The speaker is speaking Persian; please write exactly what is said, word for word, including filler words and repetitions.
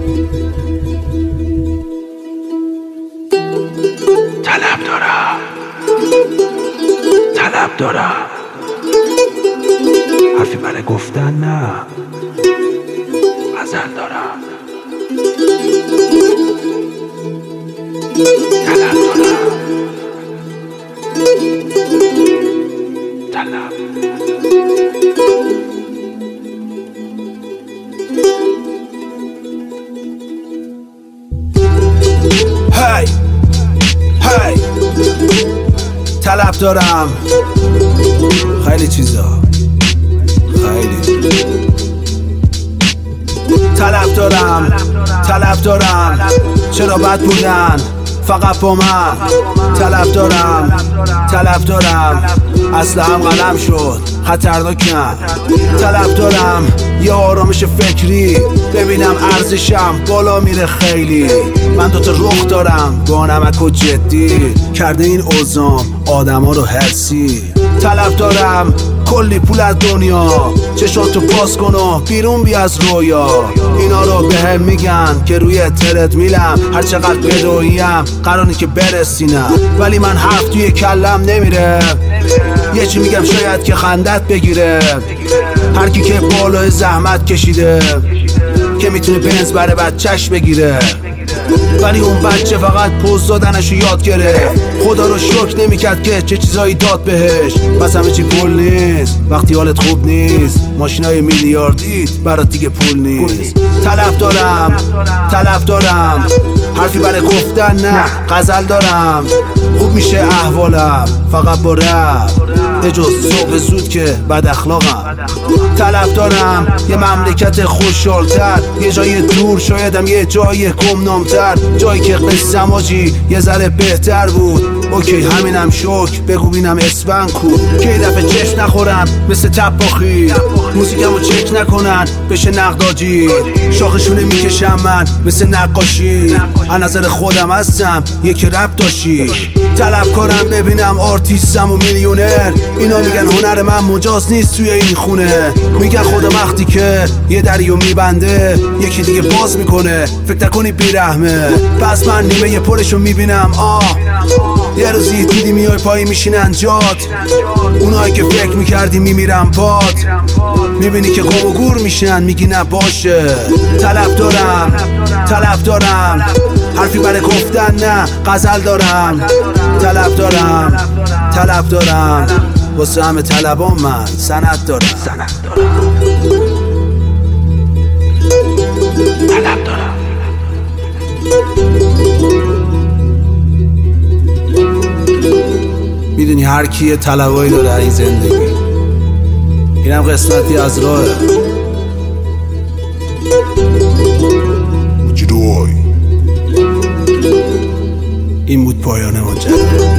طلب دارم طلب دارم حرفی برای گفتن نه، غزل دارم. طلب دارم طلب. هی هی طلب دارم خیلی چیزا، خیلی طلب دارم طلب دارم چرا بد بودن فقط با من. طلب دارم طلب دارم اصلا هم قلم شد خطرناکم. طلب دارم یه آرامش فکری ببینم ارزشم بالا میره خیلی. من دوتا رخ دارم با نمک و جدی کرده این اوزام آدم ها رو هرسی. طلب دارم کلی پول از دنیا چشاتو باز کن و بیرون بی از رویا. اینا رو به هم میگن که روی ترد میلم هر چقدر بدویم قراره که برسینم، ولی من حرف توی کلم نمیره. یه چی میگم شاید که خندت بگیره. هر کی که بالای زحمت کشیده که میتونه بنز بره بچهش بگیره، ولی اون بچه فقط پوز دادنشو یاد گرفت. خدا رو شکر نمیکرد که چه چیزایی داد بهش. بس همه چی پول نیست وقتی حالت خوب نیست. ماشینای میلیاردیت برات دیگه پول نیست. طلب دارم طلب دارم حرفی برای گفتن نه، غزل دارم. خوب میشه احوالم فقط با رپ اجاز صبح زود که بد اخلاقم. طلب دارم یه مملکت خوشحالتر، یه جای دور شایدم یه جای گمنامتر، جایی که قصم آجی یه ذره بهتر بود. اوکی همینم شک بگو بینم اسفن کو که یه دفعه چشم نخورم مثل تباخی. موزیکمو چک نکنن بشه نقداجی، شاخشونه میکشم من مثل نقاشی. از نظر خودم هستم یکی رپ داشی. طلب کنم ببینم آرتیستم و میلیونر. اینا میگن هنر من مجاز نیست توی این خونه. میگن خدا وقتی که یه دریو میبنده یکی دیگه باز میکنه، فکر نکنی بیرحمه. پس من نیمه یه پرشو میبینم آه. یه روزی دیدی میای پایی میشینن جات، اونایی که فکر میکردی میمیرن باد. میبینی که قوم و گور میشن میگی نباشه. طلب دارم طلب دارم حرفی برای گفتن نه، غزل دارم. طلب دارم طلب دارم واسه همه طلبان من سند دارم. سند دارم طلب دارم. میدونی هر کی یه طلبایی داره این زندگی، اینم قسمتی از راهه. این بود پایان ماجرا.